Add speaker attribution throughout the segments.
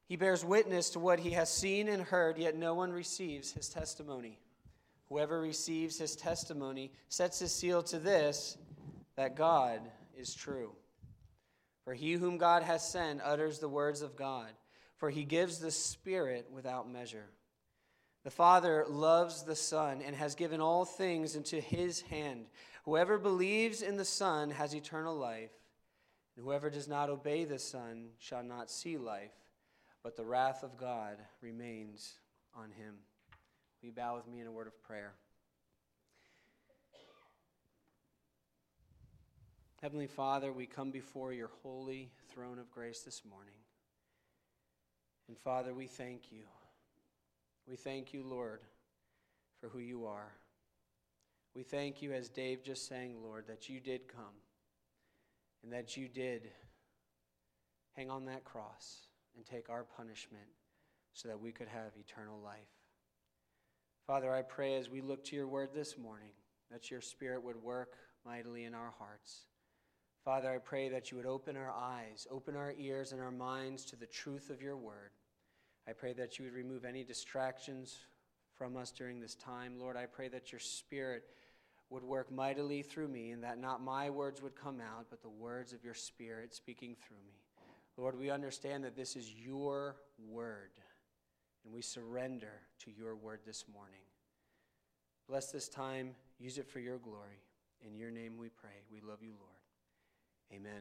Speaker 1: He bears witness to what he has seen and heard, yet no one receives his testimony. Whoever receives his testimony sets his seal to this, that God is true. For he whom God has sent utters the words of God, for he gives the Spirit without measure. The Father loves the Son and has given all things into his hand. Whoever believes in the Son has eternal life, and whoever does not obey the Son shall not see life, but the wrath of God remains on him. Will you bow with me in a word of prayer? Heavenly Father, we come before your holy throne of grace this morning. And Father, we thank you. We thank you, Lord, for who you are. We thank you, as Dave just sang, Lord, that you did come and that you did hang on that cross and take our punishment so that we could have eternal life. Father, I pray as we look to your word this morning that your Spirit would work mightily in our hearts. Father, I pray that you would open our eyes, open our ears and our minds to the truth of your word. I pray that you would remove any distractions from us during this time. Lord, I pray that your Spirit would work mightily through me and that not my words would come out, but the words of your Spirit speaking through me. Lord, we understand that this is your word, and we surrender to your word this morning. Bless this time. Use it for your glory. In your name we pray. We love you, Lord. Amen.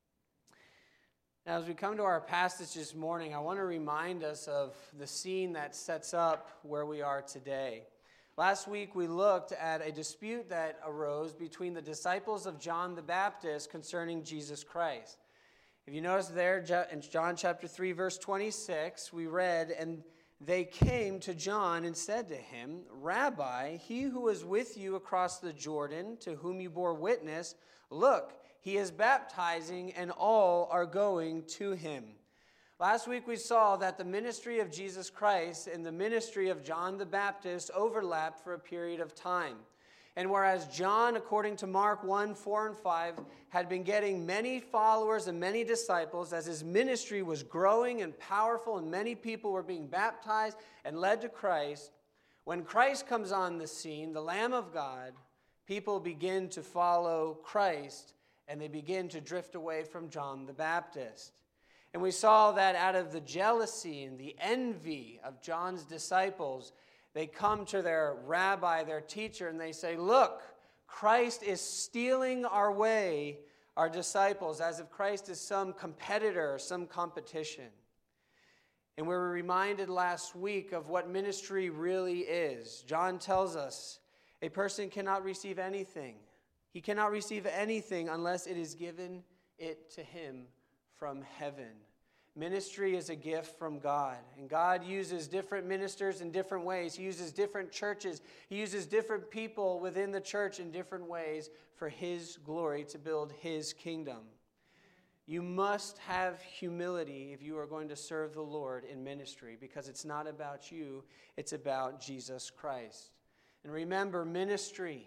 Speaker 1: Now, as we come to our passage this morning, I want to remind us of the scene that sets up where we are today. Last week, we looked at a dispute that arose between the disciples of John the Baptist concerning Jesus Christ. If you notice there in John chapter 3, verse 26, we read, "And they came to John and said to him, 'Rabbi, he who was with you across the Jordan, to whom you bore witness, look, he is baptizing, and all are going to him.'" Last week we saw that the ministry of Jesus Christ and the ministry of John the Baptist overlapped for a period of time. And whereas John, according to Mark 1, 4, and 5, had been getting many followers and many disciples as his ministry was growing and powerful and many people were being baptized and led to Christ, when Christ comes on the scene, the Lamb of God, people begin to follow Christ and they begin to drift away from John the Baptist. And we saw that out of the jealousy and the envy of John's disciples, they come to their rabbi, their teacher, and they say, "Look, Christ is stealing our way, our disciples, as if Christ is some competitor, some competition." And we were reminded last week of what ministry really is. John tells us a person cannot receive anything. He cannot receive anything unless it is given it to him from heaven. Ministry is a gift from God, and God uses different ministers in different ways. He uses different churches. He uses different people within the church in different ways for his glory to build his kingdom. You must have humility if you are going to serve the Lord in ministry, because it's not about you, it's about Jesus Christ. And remember, ministry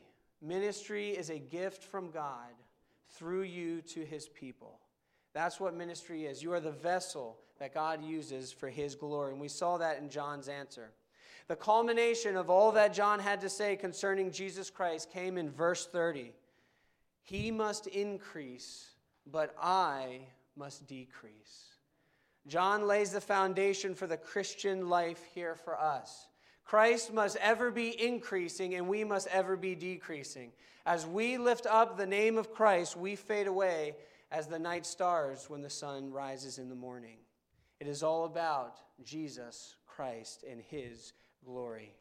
Speaker 1: is a gift from God through you to his people. That's what ministry is. You are the vessel that God uses for his glory. And we saw that in John's answer. The culmination of all that John had to say concerning Jesus Christ came in verse 30. "He must increase, but I must decrease." John lays the foundation for the Christian life here for us. Christ must ever be increasing, and we must ever be decreasing. As we lift up the name of Christ, we fade away as the night stars when the sun rises in the morning. It is all about Jesus Christ and his glory.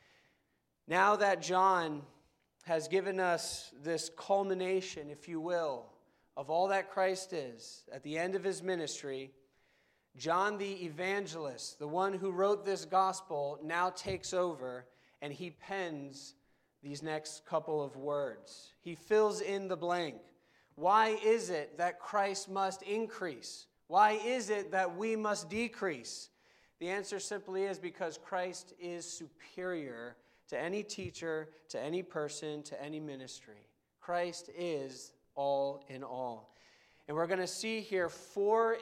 Speaker 1: Now that John has given us this culmination, if you will, of all that Christ is at the end of his ministry, John the evangelist, the one who wrote this gospel, now takes over and he pens these next couple of words. He fills in the blank. Why is it that Christ must increase? Why is it that we must decrease? The answer simply is because Christ is superior to any teacher, to any person, to any ministry. Christ is all in all. And we're going to see here four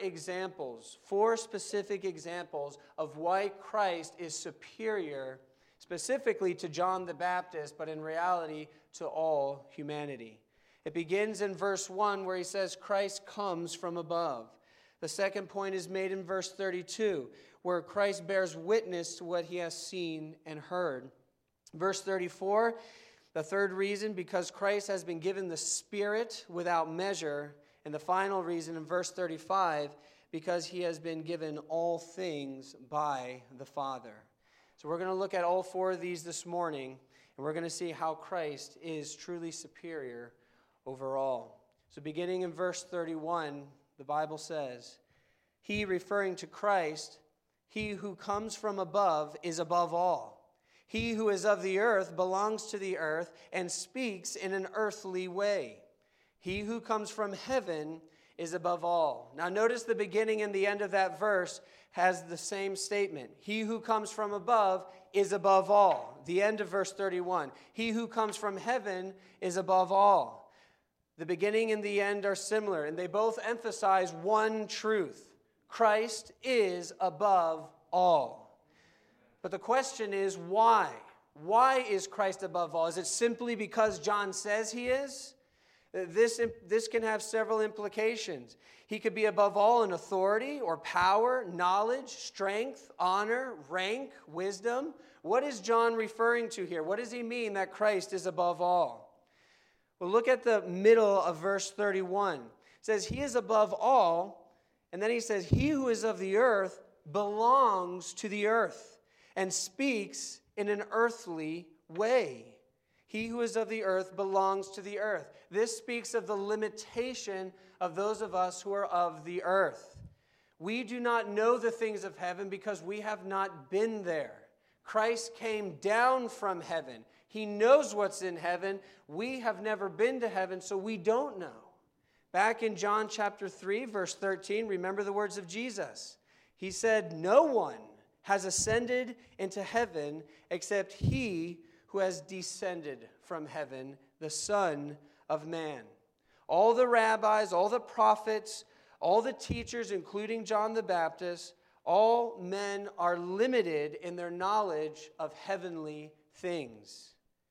Speaker 1: specific examples of why Christ is superior, specifically to John the Baptist, but in reality to all humanity. It begins in verse 1 where he says Christ comes from above. The second point is made in verse 32 where Christ bears witness to what he has seen and heard. Verse 34, the third reason, because Christ has been given the Spirit without measure. And the final reason in verse 35, because he has been given all things by the Father. So we're going to look at all four of these this morning, and we're going to see how Christ is truly superior over all. So beginning in verse 31, the Bible says, he, referring to Christ, he who comes from above is above all. He who is of the earth belongs to the earth and speaks in an earthly way. He who comes from heaven is above all. Now notice the beginning and the end of that verse has the same statement. He who comes from above is above all. The end of verse 31. He who comes from heaven is above all. The beginning and the end are similar, and they both emphasize one truth. Christ is above all. But the question is, why? Why is Christ above all? Is it simply because John says he is? This can have several implications. He could be above all in authority or power, knowledge, strength, honor, rank, wisdom. What is John referring to here? What does he mean that Christ is above all? Well, look at the middle of verse 31. It says, he is above all, and then he says, he who is of the earth belongs to the earth and speaks in an earthly way. He who is of the earth belongs to the earth. This speaks of the limitation of those of us who are of the earth. We do not know the things of heaven because we have not been there. Christ came down from heaven. He knows what's in heaven. We have never been to heaven, so we don't know. Back in John chapter 3, verse 13, remember the words of Jesus. He said, no one has ascended into heaven except he who has descended from heaven, the Son of Man. All the rabbis, all the prophets, all the teachers, including John the Baptist, all men are limited in their knowledge of heavenly things.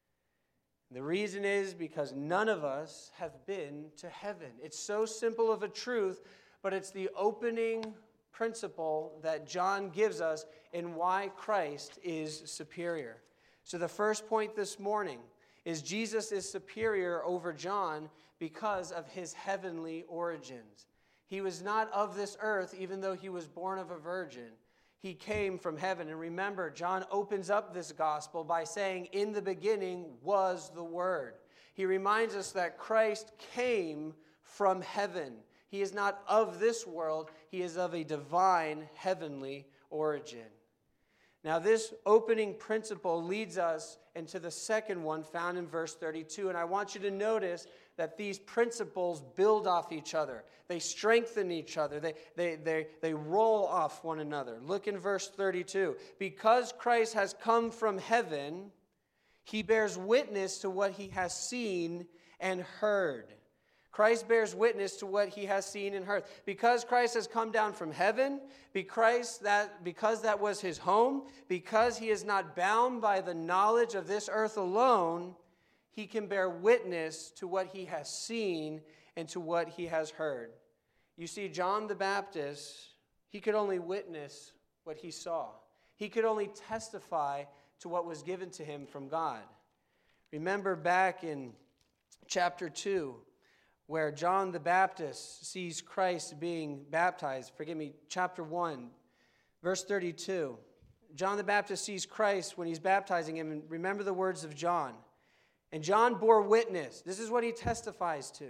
Speaker 1: The reason is because none of us have been to heaven. It's so simple of a truth, but it's the opening principle that John gives us in why Christ is superior. So the first point this morning is Jesus is superior over John because of his heavenly origins. He was not of this earth, even though he was born of a virgin. He came from heaven. And remember, John opens up this gospel by saying, in the beginning was the Word. He reminds us that Christ came from heaven. He is not of this world. He is of a divine heavenly origin. Now, this opening principle leads us into the second one found in verse 32. And I want you to notice that these principles build off each other. They strengthen each other. They roll off one another. Look in verse 32. Because Christ has come from heaven, he bears witness to what he has seen and heard. Christ bears witness to what he has seen and heard. Because Christ has come down from heaven, because that was his home, because he is not bound by the knowledge of this earth alone, he can bear witness to what he has seen and to what he has heard. You see, John the Baptist, he could only witness what he saw. He could only testify to what was given to him from God. Remember back in chapter 2, where John the Baptist sees Christ being baptized. Chapter 1, verse 32. John the Baptist sees Christ when he's baptizing him, and remember the words of John. And John bore witness. This is what he testifies to.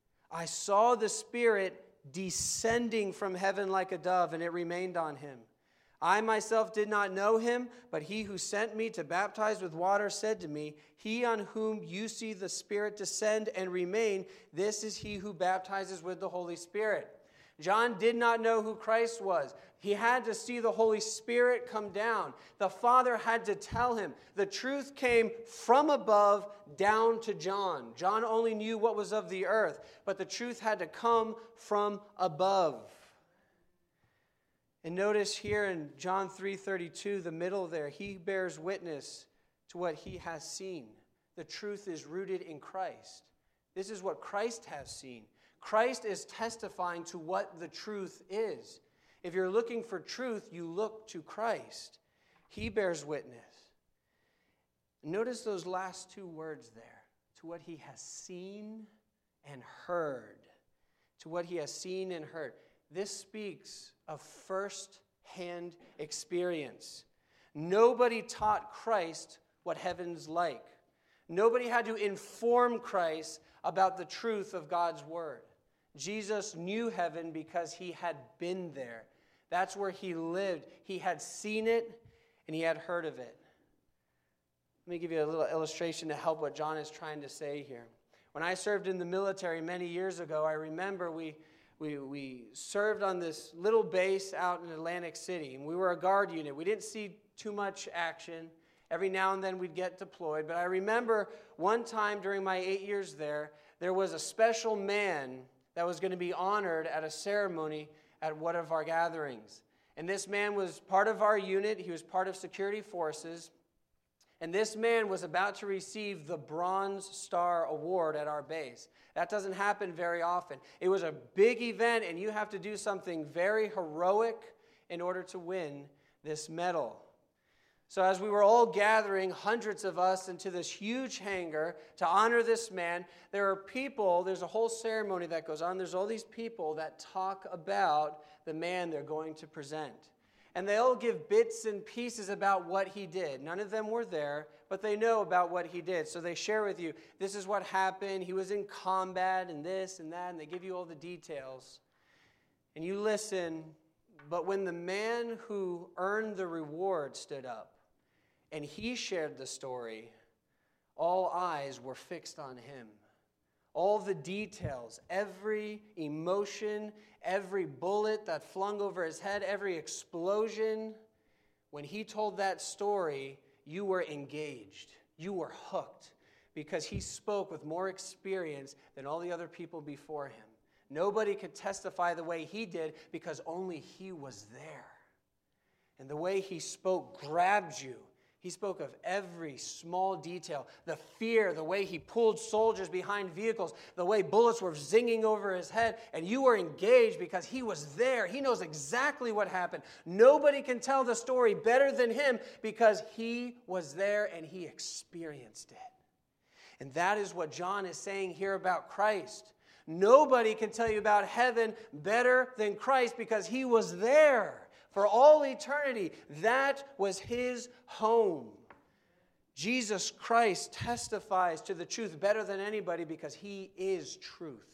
Speaker 1: I saw the Spirit descending from heaven like a dove, and it remained on him. I myself did not know him, but he who sent me to baptize with water said to me, he on whom you see the Spirit descend and remain, this is he who baptizes with the Holy Spirit. John did not know who Christ was. He had to see the Holy Spirit come down. The Father had to tell him. The truth came from above down to John. John only knew what was of the earth, but the truth had to come from above. And notice here in John 3:32, the middle there, he bears witness to what he has seen. The truth is rooted in Christ. This is what Christ has seen. Christ is testifying to what the truth is. If you're looking for truth, you look to Christ. He bears witness. Notice those last two words there. To what he has seen and heard. To what he has seen and heard. This speaks of first-hand experience. Nobody taught Christ what heaven's like. Nobody had to inform Christ about the truth of God's word. Jesus knew heaven because he had been there. That's where he lived. He had seen it and he had heard of it. Let me give you a little illustration to help what John is trying to say here. When I served in the military many years ago, I remember we served on this little base out in Atlantic City, and we were a guard unit. We didn't see too much action. Every now and then we'd get deployed. But I remember one time during my 8 years there was a special man that was going to be honored at a ceremony at one of our gatherings. And this man was part of our unit. He was part of security forces. And this man was about to receive the Bronze Star Award at our base. That doesn't happen very often. It was a big event, and you have to do something very heroic in order to win this medal. So as we were all gathering, hundreds of us, into this huge hangar to honor this man, there's a whole ceremony that goes on. There's all these people that talk about the man they're going to present. And they all give bits and pieces about what he did. None of them were there, but they know about what he did. So they share with you, this is what happened. He was in combat and this and that, and they give you all the details. And you listen, but when the man who earned the reward stood up, and he shared the story, all eyes were fixed on him. All the details, every emotion, every bullet that flung over his head, every explosion. When he told that story, you were engaged. You were hooked because he spoke with more experience than all the other people before him. Nobody could testify the way he did because only he was there. And the way he spoke grabbed you. He spoke of every small detail, the fear, the way he pulled soldiers behind vehicles, the way bullets were zinging over his head, and you were engaged because he was there. He knows exactly what happened. Nobody can tell the story better than him because he was there and he experienced it. And that is what John is saying here about Christ. Nobody can tell you about heaven better than Christ because he was there. For all eternity, that was his home. Jesus Christ testifies to the truth better than anybody because he is truth.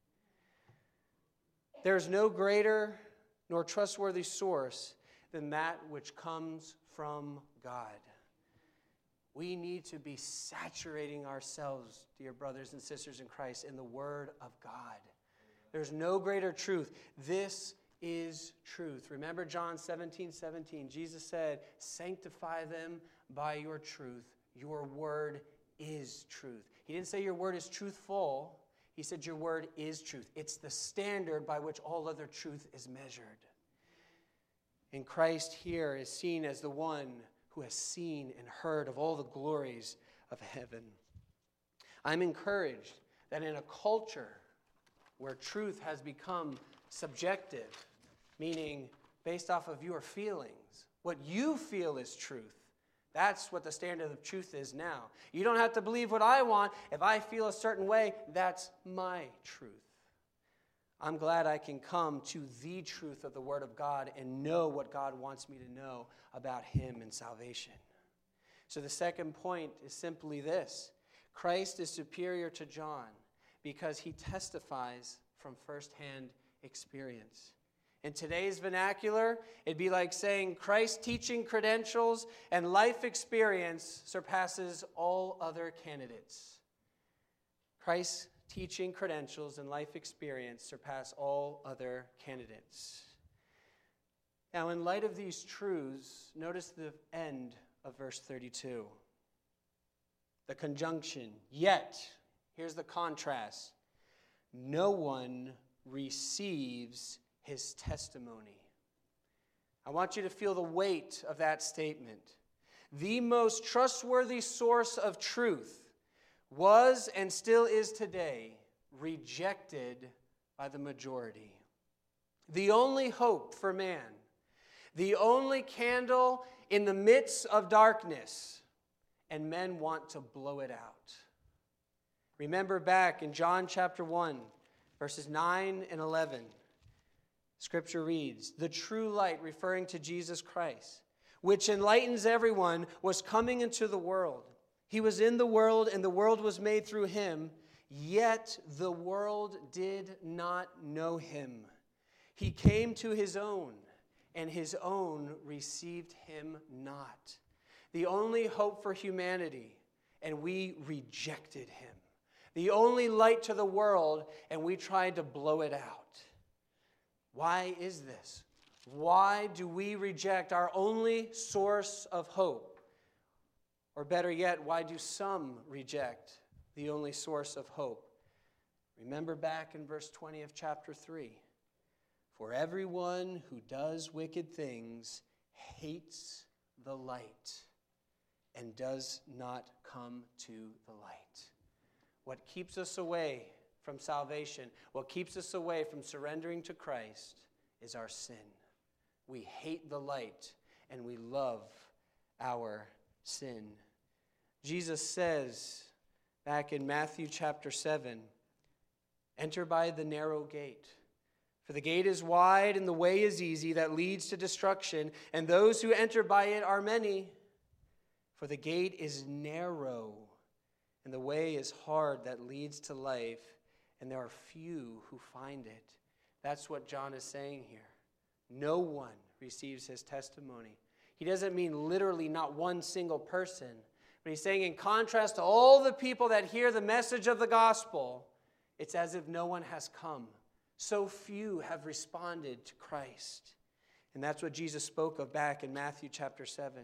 Speaker 1: There's no greater nor trustworthy source than that which comes from God. We need to be saturating ourselves, dear brothers and sisters in Christ, in the Word of God. There's no greater truth. This is truth. Remember John 17:17. Jesus said, sanctify them by your truth. Your word is truth. He didn't say your word is truthful. He said your word is truth. It's the standard by which all other truth is measured. And Christ here is seen as the one who has seen and heard of all the glories of heaven. I'm encouraged that in a culture where truth has become subjective, meaning based off of your feelings, what you feel is truth. That's what the standard of truth is now. You don't have to believe what I want. If I feel a certain way, that's my truth. I'm glad I can come to the truth of the Word of God and know what God wants me to know about Him and salvation. So the second point is simply this. Christ is superior to John because he testifies from firsthand experience. In today's vernacular, it'd be like saying Christ's teaching credentials and life experience surpasses all other candidates. Christ's teaching credentials and life experience surpass all other candidates. Now, in light of these truths, notice the end of verse 32. The conjunction, yet, here's the contrast. No one receives his testimony. I want you to feel the weight of that statement. The most trustworthy source of truth was and still is today rejected by the majority. The only hope for man, the only candle in the midst of darkness, and men want to blow it out. Remember back in John chapter 1, verses 9 and 11, Scripture reads, the true light, referring to Jesus Christ, which enlightens everyone, was coming into the world. He was in the world, and the world was made through him, yet the world did not know him. He came to his own, and his own received him not. The only hope for humanity, and we rejected him. The only light to the world, and we tried to blow it out. Why is this? Why do we reject our only source of hope? Or better yet, why do some reject the only source of hope? Remember back in verse 20 of chapter 3. For everyone who does wicked things hates the light and does not come to the light. What keeps us away from salvation, what keeps us away from surrendering to Christ, is our sin. We hate the light and we love our sin. Jesus says back in Matthew chapter 7, enter by the narrow gate. For the gate is wide and the way is easy that leads to destruction, and those who enter by it are many. For the gate is narrow and the way is hard that leads to life, and there are few who find it. That's what John is saying here. No one receives his testimony. He doesn't mean literally not one single person, but he's saying in contrast to all the people that hear the message of the gospel, it's as if no one has come. So few have responded to Christ. And that's what Jesus spoke of back in Matthew chapter 7.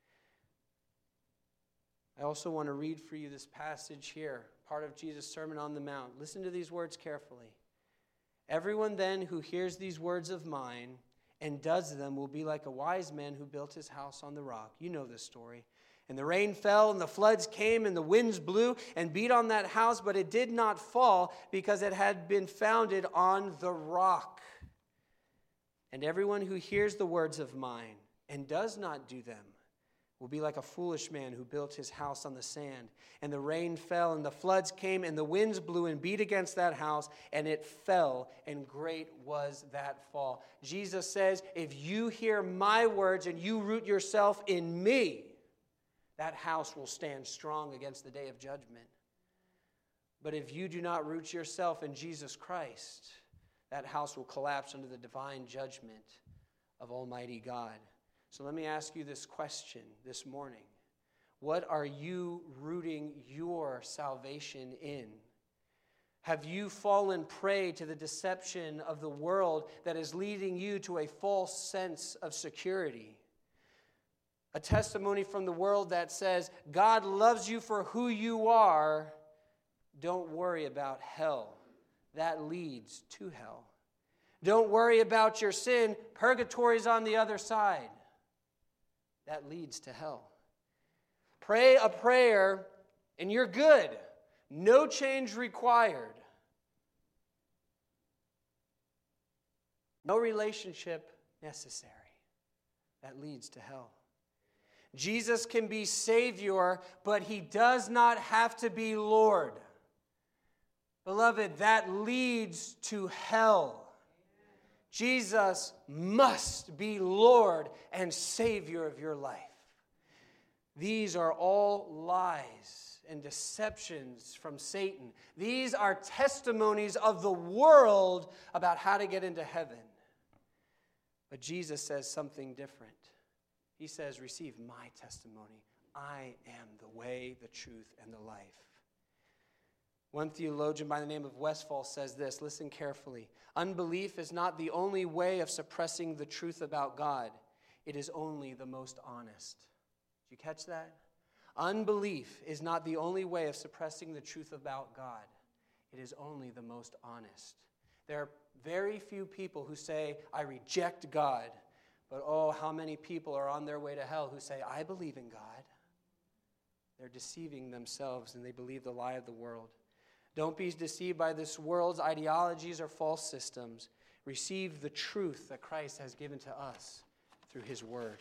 Speaker 1: I also want to read for you this passage here, part of Jesus' Sermon on the Mount. Listen to these words carefully. Everyone then who hears these words of mine and does them will be like a wise man who built his house on the rock. You know this story. And the rain fell, and the floods came, and the winds blew and beat on that house, but it did not fall because it had been founded on the rock. And everyone who hears the words of mine and does not do them will be like a foolish man who built his house on the sand. And the rain fell, and the floods came, and the winds blew and beat against that house, and it fell, and great was that fall. Jesus says, if you hear my words and you root yourself in me, that house will stand strong against the day of judgment. But if you do not root yourself in Jesus Christ, that house will collapse under the divine judgment of Almighty God. So let me ask you this question this morning. What are you rooting your salvation in? Have you fallen prey to the deception of the world that is leading you to a false sense of security? A testimony from the world that says, God loves you for who you are. Don't worry about hell. That leads to hell. Don't worry about your sin. Purgatory's on the other side. That leads to hell. Pray a prayer and you're good. No change required. No relationship necessary. That leads to hell. Jesus can be Savior, but he does not have to be Lord. Beloved, that leads to hell. Jesus must be Lord and Savior of your life. These are all lies and deceptions from Satan. These are testimonies of the world about how to get into heaven. But Jesus says something different. He says, receive my testimony. I am the way, the truth, and the life. One theologian by the name of Westphal says this, listen carefully. Unbelief is not the only way of suppressing the truth about God. It is only the most honest. Did you catch that? Unbelief is not the only way of suppressing the truth about God. It is only the most honest. There are very few people who say, I reject God. But oh, how many people are on their way to hell who say, I believe in God. They're deceiving themselves and they believe the lie of the world. Don't be deceived by this world's ideologies or false systems. Receive the truth that Christ has given to us through his word.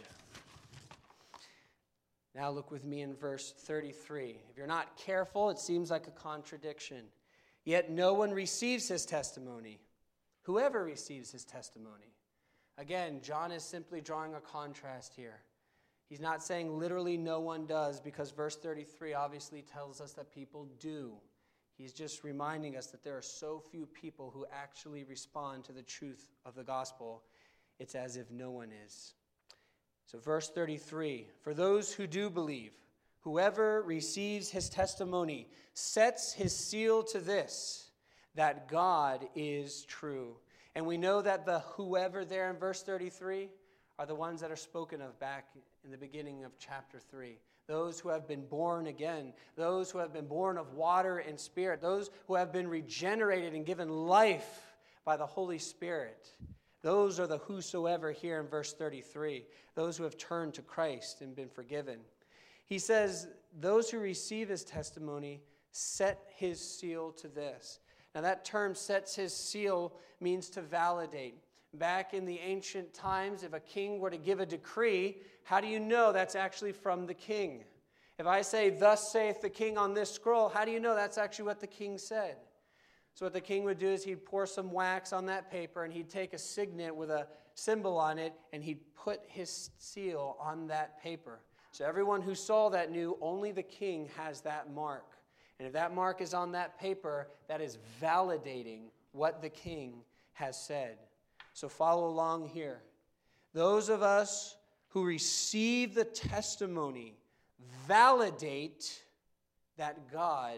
Speaker 1: Now look with me in verse 33. If you're not careful, it seems like a contradiction. Yet no one receives his testimony. Whoever receives his testimony. Again, John is simply drawing a contrast here. He's not saying literally no one does, because verse 33 obviously tells us that people do. He's just reminding us that there are so few people who actually respond to the truth of the gospel. It's as if no one is. So verse 33, for those who do believe, whoever receives his testimony sets his seal to this, that God is true. And we know that the whoever there in verse 33 are the ones that are spoken of back in the beginning of chapter 3. Those who have been born again, those who have been born of water and spirit, those who have been regenerated and given life by the Holy Spirit. Those are the whosoever here in verse 33, those who have turned to Christ and been forgiven. He says, those who receive his testimony set his seal to this. Now that term, sets his seal, means to validate. Back in the ancient times, if a king were to give a decree, how do you know that's actually from the king? If I say, thus saith the king on this scroll, how do you know that's actually what the king said? So what the king would do is he'd pour some wax on that paper and he'd take a signet with a symbol on it and he'd put his seal on that paper. So everyone who saw that knew only the king has that mark. And if that mark is on that paper, that is validating what the king has said. So follow along here. Those of us who receive the testimony validate that God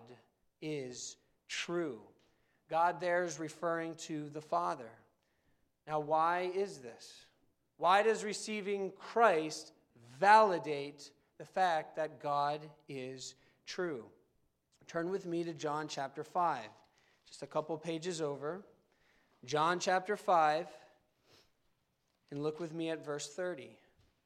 Speaker 1: is true. God there is referring to the Father. Now, why is this? Why does receiving Christ validate the fact that God is true? Turn with me to John chapter 5. Just a couple pages over. John chapter 5. And look with me at verse 30.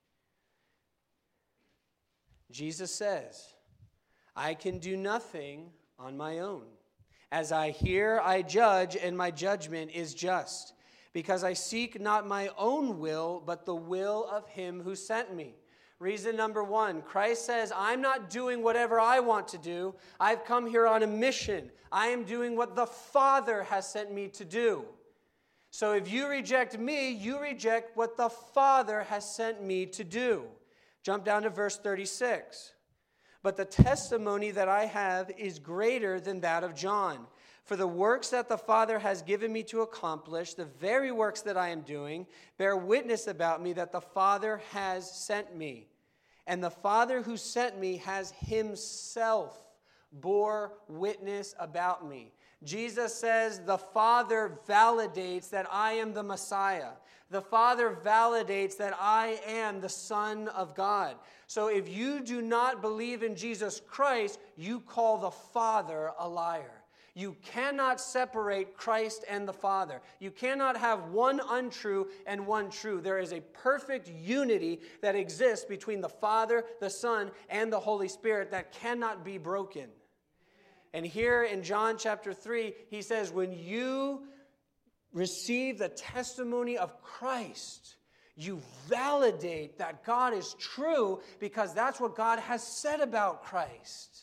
Speaker 1: Jesus says, I can do nothing on my own. As I hear, I judge, and my judgment is just, because I seek not my own will, but the will of him who sent me. Reason number one, Christ says, I'm not doing whatever I want to do. I've come here on a mission. I am doing what the Father has sent me to do. So if you reject me, you reject what the Father has sent me to do. Jump down to verse 36. But the testimony that I have is greater than that of John. For the works that the Father has given me to accomplish, the very works that I am doing, bear witness about me that the Father has sent me. And the Father who sent me has himself bore witness about me. Jesus says the Father validates that I am the Messiah. The Father validates that I am the Son of God. So if you do not believe in Jesus Christ, you call the Father a liar. You cannot separate Christ and the Father. You cannot have one untrue and one true. There is a perfect unity that exists between the Father, the Son, and the Holy Spirit that cannot be broken. And here in John chapter 3, he says, when you receive the testimony of Christ, you validate that God is true because that's what God has said about Christ.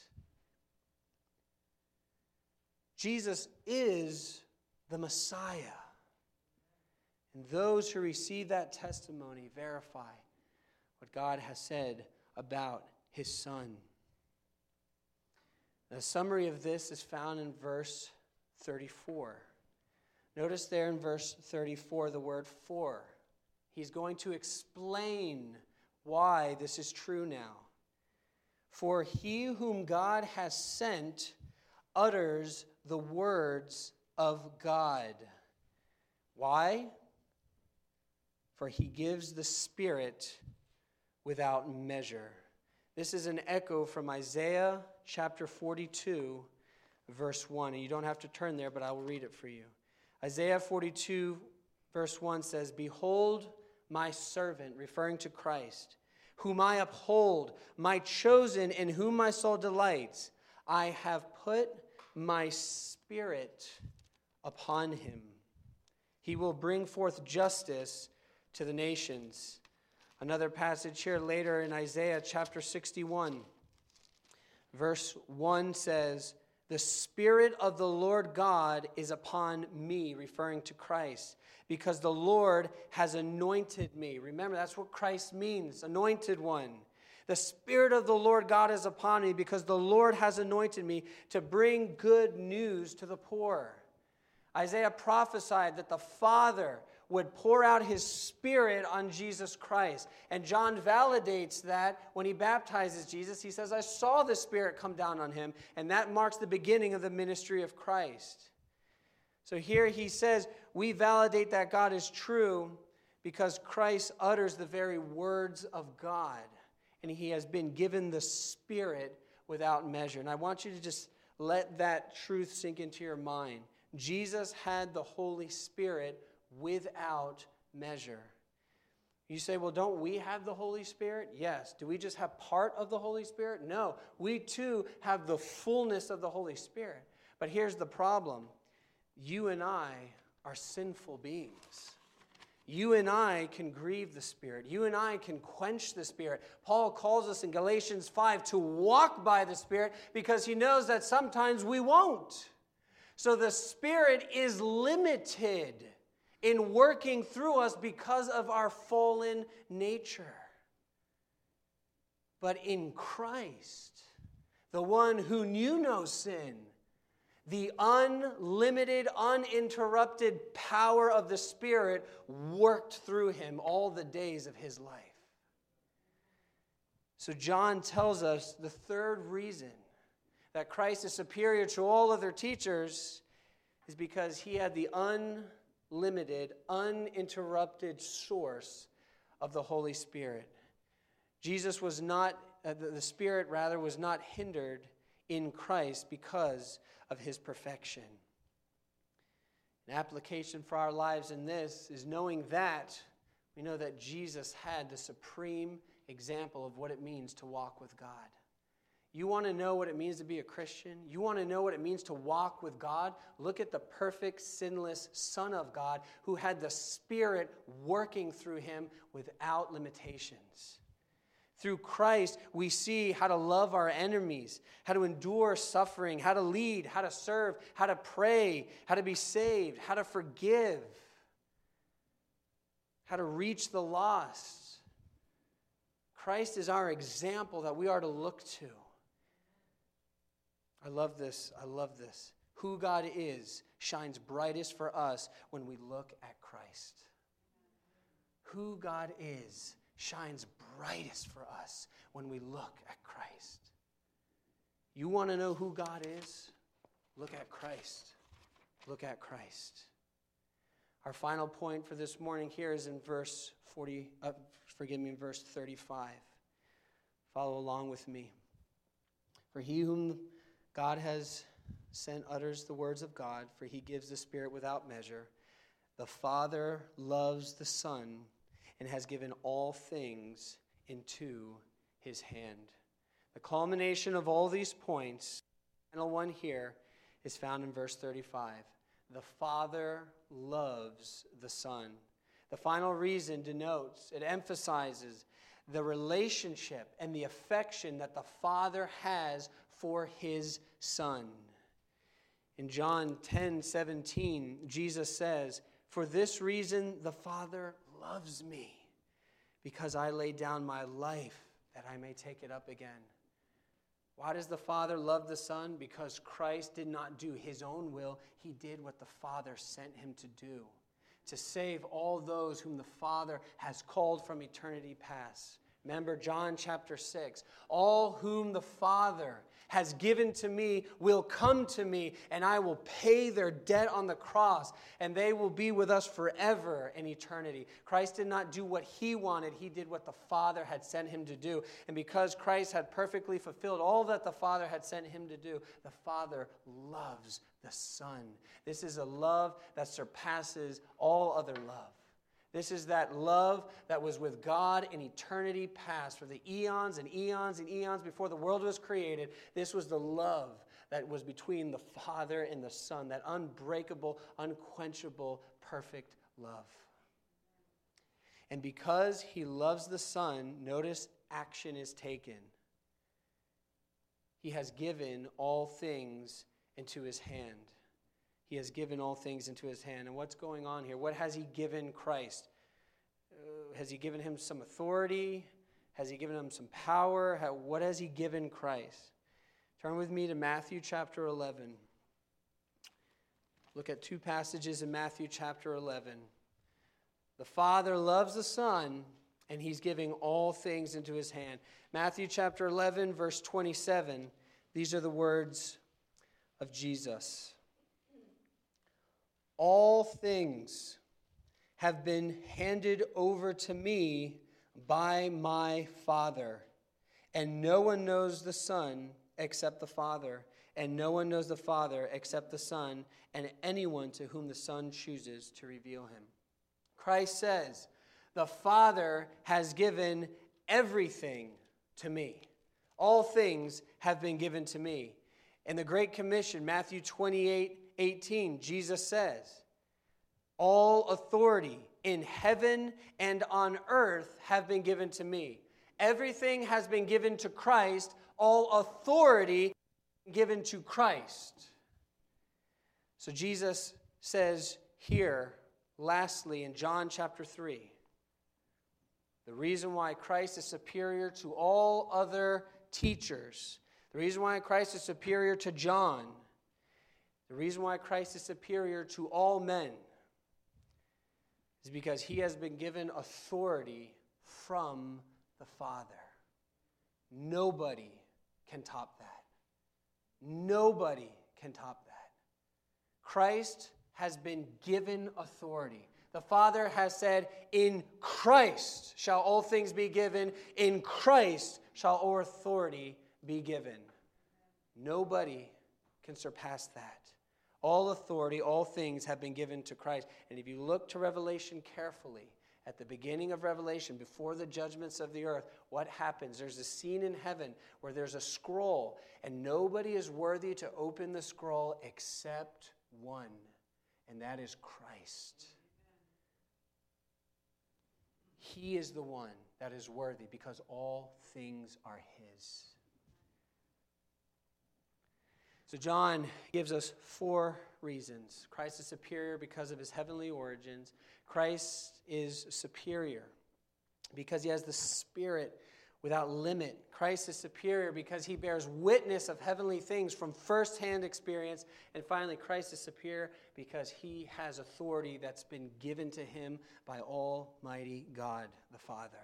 Speaker 1: Jesus is the Messiah. And those who receive that testimony verify what God has said about his Son. The summary of this is found in verse 34. Notice there in verse 34 the word for. He's going to explain why this is true now. For he whom God has sent utters the words of God. Why? For he gives the Spirit without measure. This is an echo from Isaiah chapter 42, verse 1. And you don't have to turn there, but I will read it for you. Isaiah 42, verse 1 says, "Behold my servant," referring to Christ, "whom I uphold, my chosen, in whom my soul delights. I have put my Spirit upon him. He will bring forth justice to the nations." Another passage here later in Isaiah chapter 61, verse 1 says, "The Spirit of the Lord God is upon me," referring to Christ, "because the Lord has anointed me." Remember, that's what Christ means, anointed one. "The Spirit of the Lord God is upon me, because the Lord has anointed me to bring good news to the poor." Isaiah prophesied that the Father would pour out his Spirit on Jesus Christ. And John validates that when he baptizes Jesus. He says, "I saw the Spirit come down on him," and that marks the beginning of the ministry of Christ. So here he says, we validate that God is true because Christ utters the very words of God, and he has been given the Spirit without measure. And I want you to just let that truth sink into your mind. Jesus had the Holy Spirit without measure. You say, well, don't we have the Holy Spirit? Yes. Do we just have part of the Holy Spirit? No. We too have the fullness of the Holy Spirit. But here's the problem. You and I are sinful beings. You and I can grieve the Spirit. You and I can quench the Spirit. Paul calls us in Galatians 5 to walk by the Spirit because he knows that sometimes we won't. So the Spirit is limited in working through us because of our fallen nature. But in Christ, the one who knew no sin, the unlimited, uninterrupted power of the Spirit worked through him all the days of his life. So John tells us the third reason that Christ is superior to all other teachers is because he had the unlimited, uninterrupted source of the Holy Spirit. Jesus was not, the Spirit rather, was not hindered in Christ because of his perfection. An application for our lives in this is knowing that we know that Jesus had the supreme example of what it means to walk with God. You want to know what it means to be a Christian? You want to know what it means to walk with God? Look at the perfect, sinless Son of God who had the Spirit working through him without limitations. Through Christ, we see how to love our enemies, how to endure suffering, how to lead, how to serve, how to pray, how to be saved, how to forgive, how to reach the lost. Christ is our example that we are to look to. I love this. I love this. Who God is shines brightest for us when we look at Christ. Who God is shines brightest for us when we look at Christ. You want to know who God is? Look at Christ. Look at Christ. Our final point for this morning here is in verse 35. Follow along with me. For he whom God has sent utters the words of God, for he gives the Spirit without measure. The Father loves the Son and has given all things into his hand. The culmination of all these points, the final one here, is found in verse 35. The Father loves the Son. The final reason denotes, it emphasizes the relationship and the affection that the Father has for his Son. In John 10:17, Jesus says, "For this reason the Father loves me, because I lay down my life that I may take it up again." Why does the Father love the Son? Because Christ did not do his own will. He did what the Father sent him to do, to save all those whom the Father has called from eternity past. Remember John chapter 6. All whom the Father has given to me will come to me, and I will pay their debt on the cross, and they will be with us forever in eternity. Christ did not do what he wanted. He did what the Father had sent him to do. And because Christ had perfectly fulfilled all that the Father had sent him to do, the Father loves the Son. This is a love that surpasses all other love. This is that love that was with God in eternity past, for the eons and eons and eons before the world was created. This was the love that was between the Father and the Son, that unbreakable, unquenchable, perfect love. And because he loves the Son, notice action is taken. He has given all things into his hand. He has given all things into his hand. And what's going on here? What has he given Christ? Has he given him some authority? Has he given him some power? What has he given Christ? Turn with me to Matthew chapter 11. Look at two passages in Matthew chapter 11. The Father loves the Son, and he's giving all things into his hand. Matthew chapter 11, verse 27. These are the words of Jesus. All things have been handed over to me by my Father, and no one knows the Son except the Father, and no one knows the Father except the Son, and anyone to whom the Son chooses to reveal him. Christ says, the Father has given everything to me. All things have been given to me. In the Great Commission, Matthew 28:18, Jesus says, all authority in heaven and on earth have been given to me. Everything has been given to Christ. All authority given to Christ. So Jesus says here, lastly, in John chapter 3, the reason why Christ is superior to all other teachers, the reason why Christ is superior to John, the reason why Christ is superior to all men is because he has been given authority from the Father. Nobody can top that. Nobody can top that. Christ has been given authority. The Father has said, in Christ shall all things be given. In Christ shall all authority be given. Nobody can surpass that. All authority, all things have been given to Christ. And if you look to Revelation carefully, at the beginning of Revelation, before the judgments of the earth, what happens? There's a scene in heaven where there's a scroll, and nobody is worthy to open the scroll except one, and that is Christ. He is the one that is worthy because all things are his. So John gives us 4 reasons. Christ is superior because of his heavenly origins. Christ is superior because he has the Spirit without limit. Christ is superior because he bears witness of heavenly things from firsthand experience. And finally, Christ is superior because he has authority that's been given to him by Almighty God the Father.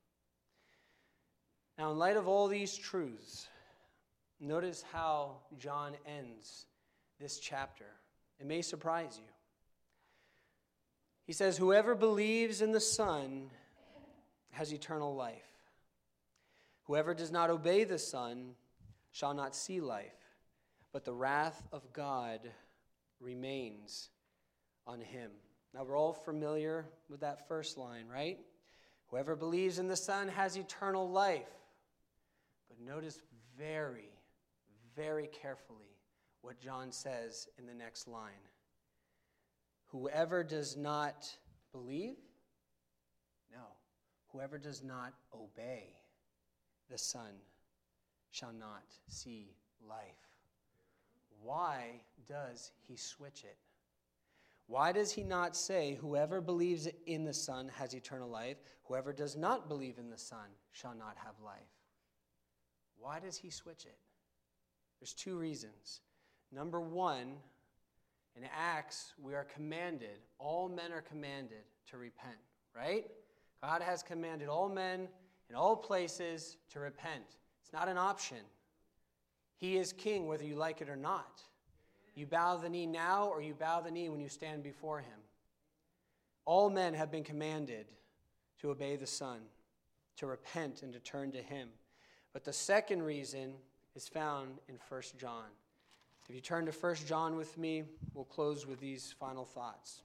Speaker 1: Now, in light of all these truths, notice how John ends this chapter. It may surprise you. He says, whoever believes in the Son has eternal life. Whoever does not obey the Son shall not see life, but the wrath of God remains on him. Now, we're all familiar with that first line, right? Whoever believes in the Son has eternal life. But notice very, very carefully what John says in the next line. Whoever does not believe? No. Whoever does not obey the Son shall not see life. Why does he switch it? Why does he not say, whoever believes in the Son has eternal life, whoever does not believe in the Son shall not have life? Why does he switch it? There's 2 reasons. Number 1, in Acts, we are commanded, all men are commanded to repent, right? God has commanded all men in all places to repent. It's not an option. He is king whether you like it or not. You bow the knee now or you bow the knee when you stand before him. All men have been commanded to obey the Son, to repent and to turn to him. But the second reason is found in 1 John. If you turn to 1 John with me, we'll close with these final thoughts.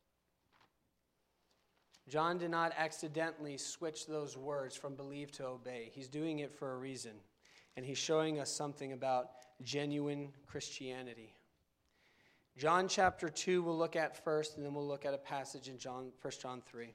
Speaker 1: John did not accidentally switch those words from believe to obey. He's doing it for a reason. And he's showing us something about genuine Christianity. John chapter 2 we'll look at first, and then we'll look at a passage in 1 John 3.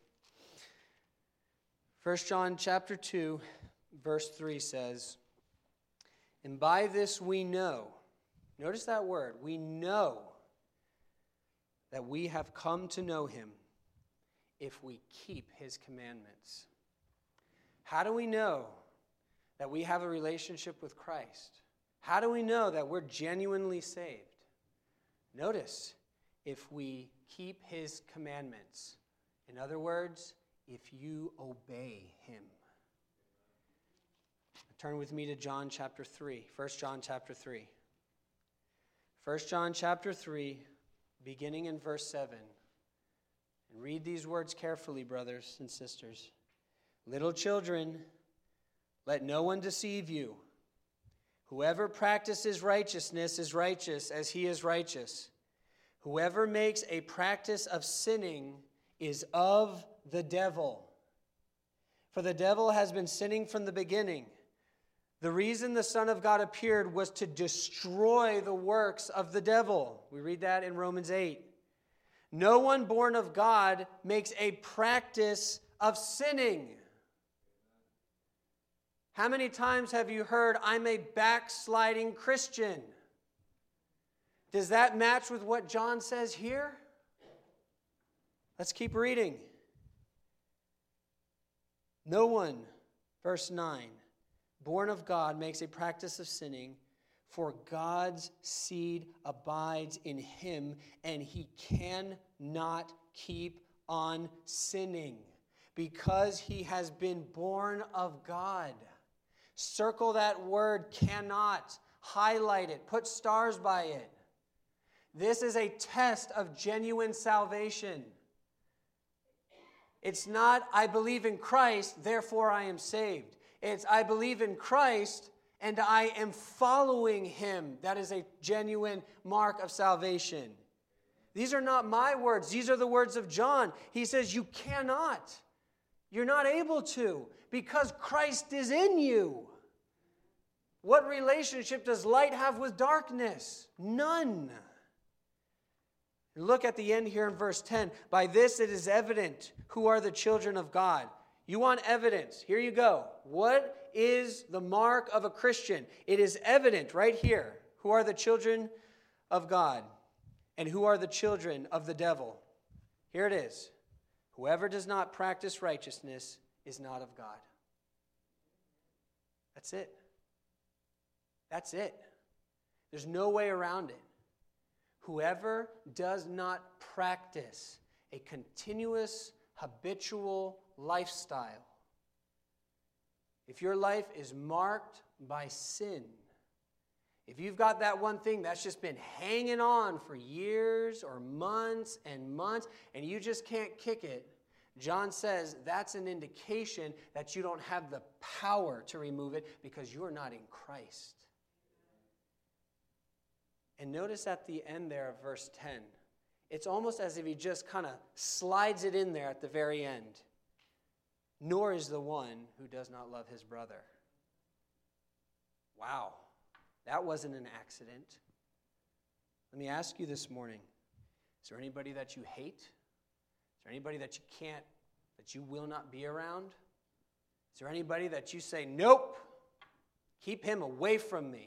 Speaker 1: 1 John chapter 2, verse 3 says, "And by this we know," notice that word, we know that we have come to know him if we keep his commandments. How do we know that we have a relationship with Christ? How do we know that we're genuinely saved? Notice, if we keep his commandments. In other words, if you obey him. Turn with me to John chapter 3, 1 John chapter 3. 1 John chapter 3, beginning in verse 7. And read these words carefully, brothers and sisters. "Little children, let no one deceive you. Whoever practices righteousness is righteous as he is righteous. Whoever makes a practice of sinning is of the devil. For the devil has been sinning from the beginning. The reason the Son of God appeared was to destroy the works of the devil." We read that in Romans 8. "No one born of God makes a practice of sinning." How many times have you heard, "I'm a backsliding Christian"? Does that match with what John says here? Let's keep reading. "No one," verse 9, "born of God makes a practice of sinning, for God's seed abides in him, and he cannot keep on sinning because he has been born of God." Circle that word, cannot. Highlight it. Put stars by it. This is a test of genuine salvation. It's not, "I believe in Christ, therefore I am saved." It's, "I believe in Christ, and I am following him." That is a genuine mark of salvation. These are not my words. These are the words of John. He says, you cannot. You're not able to, because Christ is in you. What relationship does light have with darkness? None. Look at the end here in verse 10. "By this it is evident who are the children of God." You want evidence? Here you go. What is the mark of a Christian? It is evident right here. Who are the children of God and who are the children of the devil? Here it is. "Whoever does not practice righteousness is not of God." That's it. That's it. There's no way around it. Whoever does not practice a continuous, habitual lifestyle. If your life is marked by sin, if you've got that one thing that's just been hanging on for years or months and months, and you just can't kick it, John says that's an indication that you don't have the power to remove it because you're not in Christ. And notice at the end there of verse 10, it's almost as if he just kind of slides it in there at the very end. "Nor is the one who does not love his brother." Wow, that wasn't an accident. Let me ask you this morning, is there anybody that you hate? Is there anybody that you can't, that you will not be around? Is there anybody that you say, "Nope, keep him away from me"?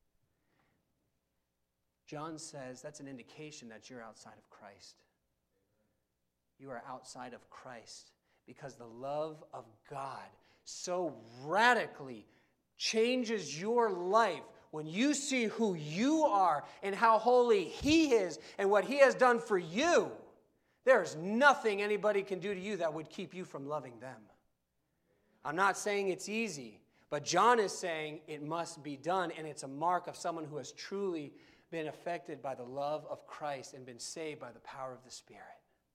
Speaker 1: John says that's an indication that you're outside of Christ. You are outside of Christ because the love of God so radically changes your life when you see who you are and how holy he is and what he has done for you. There is nothing anybody can do to you that would keep you from loving them. I'm not saying it's easy, but John is saying it must be done, and it's a mark of someone who has truly been affected by the love of Christ and been saved by the power of the Spirit.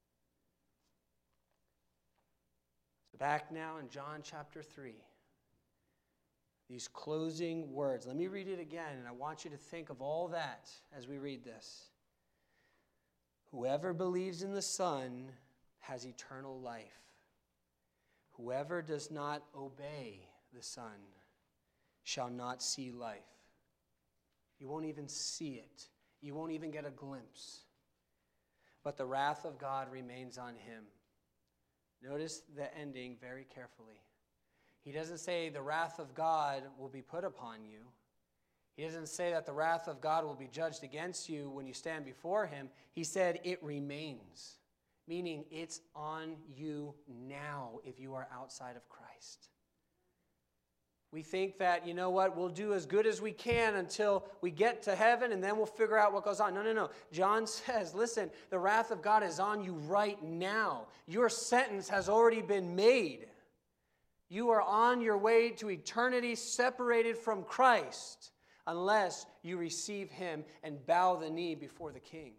Speaker 1: So back now in John chapter 3, these closing words. Let me read it again, and I want you to think of all that as we read this. Whoever believes in the Son has eternal life. Whoever does not obey the Son shall not see life. You won't even see it. You won't even get a glimpse. But the wrath of God remains on him. Notice the ending very carefully. He doesn't say the wrath of God will be put upon you. He doesn't say that the wrath of God will be judged against you when you stand before him. He said it remains, meaning it's on you now if you are outside of Christ. We think that, you know what, we'll do as good as we can until we get to heaven and then we'll figure out what goes on. No. John says, listen, the wrath of God is on you right now. Your sentence has already been made. You are on your way to eternity separated from Christ unless you receive him and bow the knee before the King.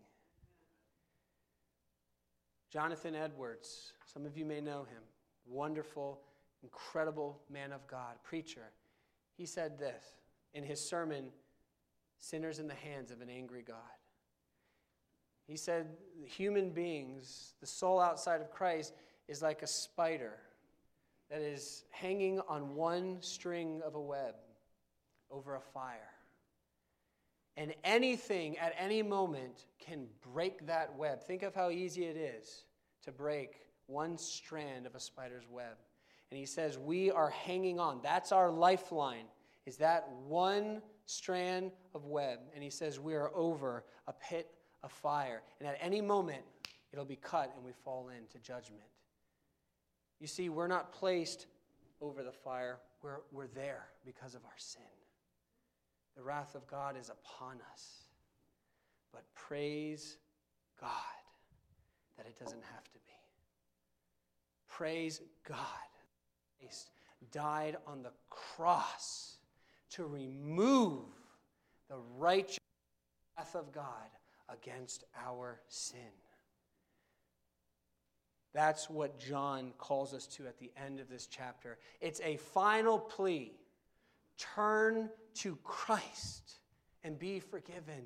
Speaker 1: Jonathan Edwards, some of you may know him, wonderful, incredible man of God, preacher. He said this in his sermon, Sinners in the Hands of an Angry God. He said, human beings, the soul outside of Christ is like a spider that is hanging on one string of a web over a fire. And anything at any moment can break that web. Think of how easy it is to break one strand of a spider's web. And he says, we are hanging on. That's our lifeline, is that one strand of web. And he says, we are over a pit of fire. And at any moment, it'll be cut and we fall into judgment. You see, we're not placed over the fire. We're there because of our sin. The wrath of God is upon us. But praise God that it doesn't have to be. Praise God. Christ died on the cross to remove the righteous wrath of God against our sin. That's what John calls us to at the end of this chapter. It's a final plea. Turn to Christ and be forgiven.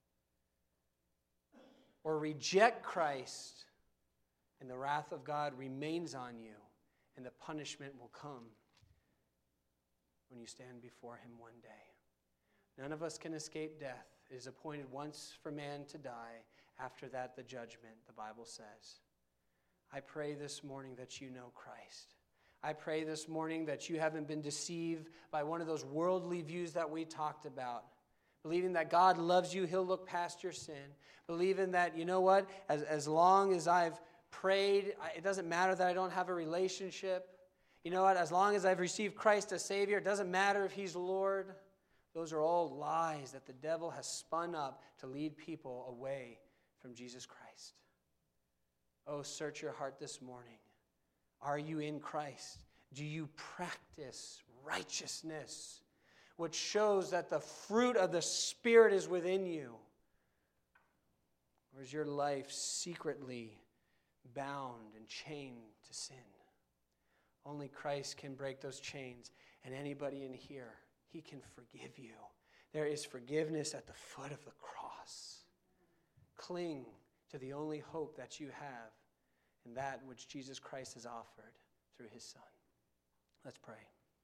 Speaker 1: Or reject Christ and the wrath of God remains on you and the punishment will come when you stand before him one day. None of us can escape death. It is appointed once for man to die. After that, the judgment, the Bible says. I pray this morning that you know Christ. I pray this morning that you haven't been deceived by one of those worldly views that we talked about. Believing that God loves you, he'll look past your sin. Believing that, you know what, as long as I've prayed, it doesn't matter that I don't have a relationship. You know what, as long as I've received Christ as Savior, it doesn't matter if he's Lord. Those are all lies that the devil has spun up to lead people away from Jesus Christ. Oh, search your heart this morning. Are you in Christ? Do you practice righteousness, which shows that the fruit of the Spirit is within you? Or is your life secretly bound and chained to sin? Only Christ can break those chains, and anybody in here, he can forgive you. There is forgiveness at the foot of the cross. Cling to the only hope that you have, and that which Jesus Christ has offered through his Son. Let's pray.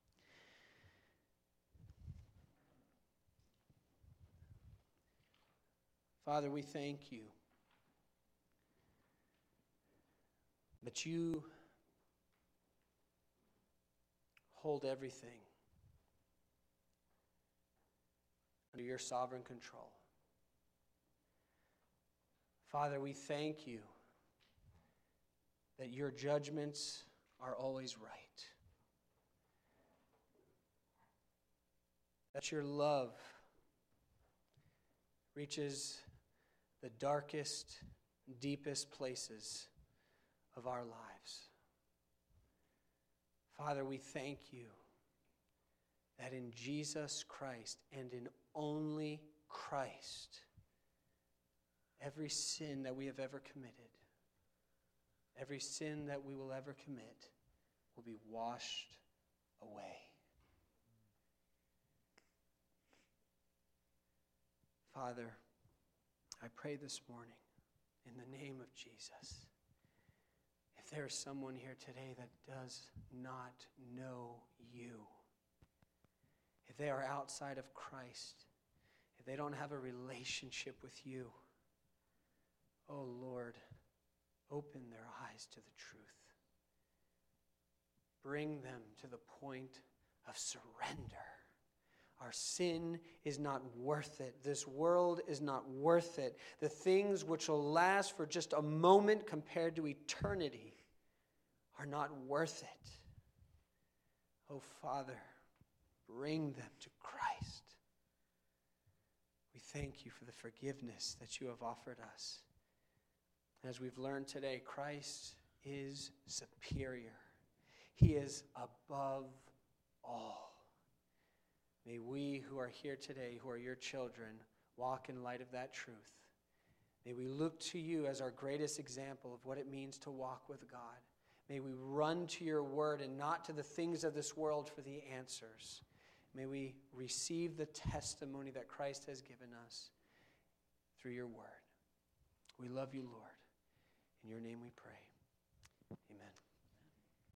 Speaker 1: Father, we thank you that you hold everything under your sovereign control. Father, we thank you that your judgments are always right. That your love reaches the darkest, deepest places of our lives. Father, we thank you that in Jesus Christ and in only Christ, every sin that we have ever committed, every sin that we will ever commit, will be washed away. Father, I pray this morning in the name of Jesus, if there is someone here today that does not know you, if they are outside of Christ, if they don't have a relationship with you, oh Lord, open their eyes to the truth. Bring them to the point of surrender. Our sin is not worth it. This world is not worth it. The things which will last for just a moment compared to eternity are not worth it. Oh, Father, bring them to Christ. We thank you for the forgiveness that you have offered us. As we've learned today, Christ is superior. He is above all. May we who are here today, who are your children, walk in light of that truth. May we look to you as our greatest example of what it means to walk with God. May we run to your word and not to the things of this world for the answers. May we receive the testimony that Christ has given us through your word. We love you, Lord. In your name we pray.